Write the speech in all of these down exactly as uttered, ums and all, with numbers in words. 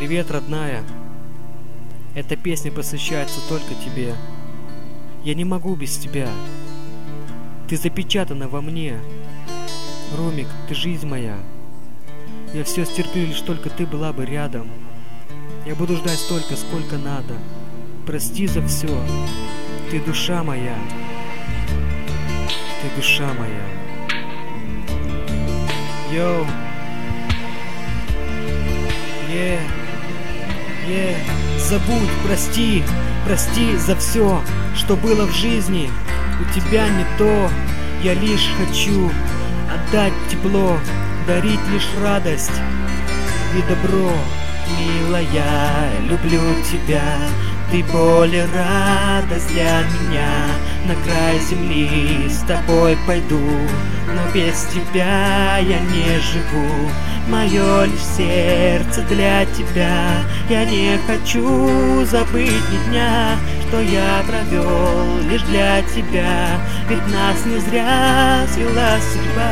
Привет, родная. Эта песня посвящается только тебе. Я не могу без тебя. Ты запечатана во мне. Ромик, ты жизнь моя. Я все стерплю, лишь только ты была бы рядом. Я буду ждать столько, сколько надо. Прости за все. Ты душа моя. Ты душа моя. Йоу. Е. Е. Забудь, прости. Прости за все, что было в жизни. У тебя не то. Я лишь хочу отдать тепло, дарить лишь радость и добро. Милая, люблю тебя, ты боль и радость для меня. На край земли с тобой пойду, но без тебя я не живу. Мое лишь сердце для тебя. Я не хочу забыть ни дня, что я провел лишь для тебя. Ведь нас не зря свела судьба.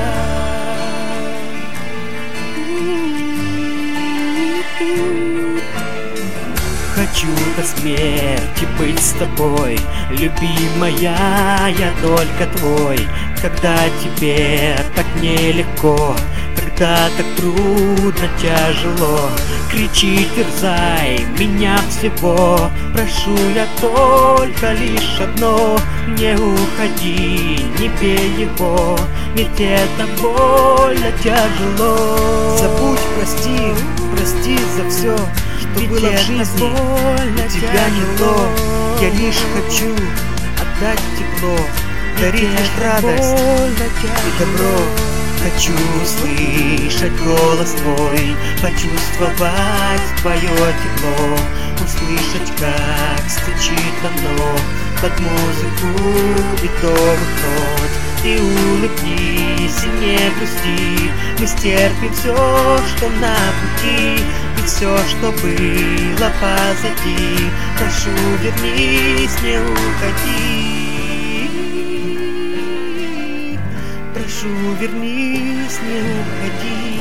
Хочу до смерти быть с тобой, любимая, я только твой. Когда тебе так нелегко, когда так трудно, тяжело, кричи, терзай меня всего. Прошу я только лишь одно: не уходи, не бей его, ведь это больно, тяжело. Забудь, прости, прости за все, что ведь было в жизни. Больно, тебя не то. Я лишь хочу отдать тепло, дарить лишь радость и добро. Хочу услышать голос твой, почувствовать твое тепло, услышать, как стучит оно под музыку битовых нот. И улыбнись, и не грусти, мы стерпим все, что на пути. Ведь все, что было позади, прошу, вернись, не уходи. Прошу, вернись, не уходи.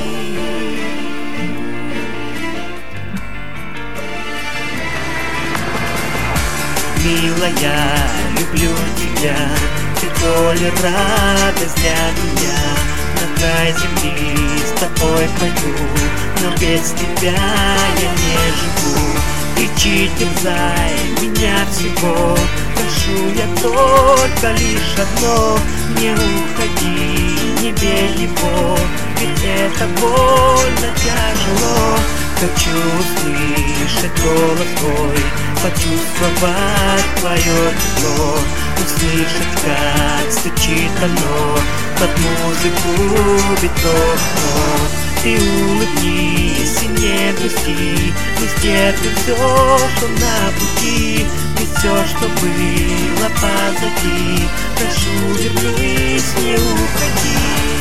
Милая, люблю тебя, ты боль и радость для меня. На край земли с тобой пойду, но без тебя я не живу. Кричи, терзай меня всего. Прошу я только лишь одно: не уходи, не бей его, ведь это больно, тяжело. Хочу услышать голос твой, почувствовать твое тепло, услышать, как стучит оно под музыку битовых нот. Ты улыбнись и не грусти, мы стерпим все, что на пути. Ведь все, что было позади, прошу, вернись, не уходи.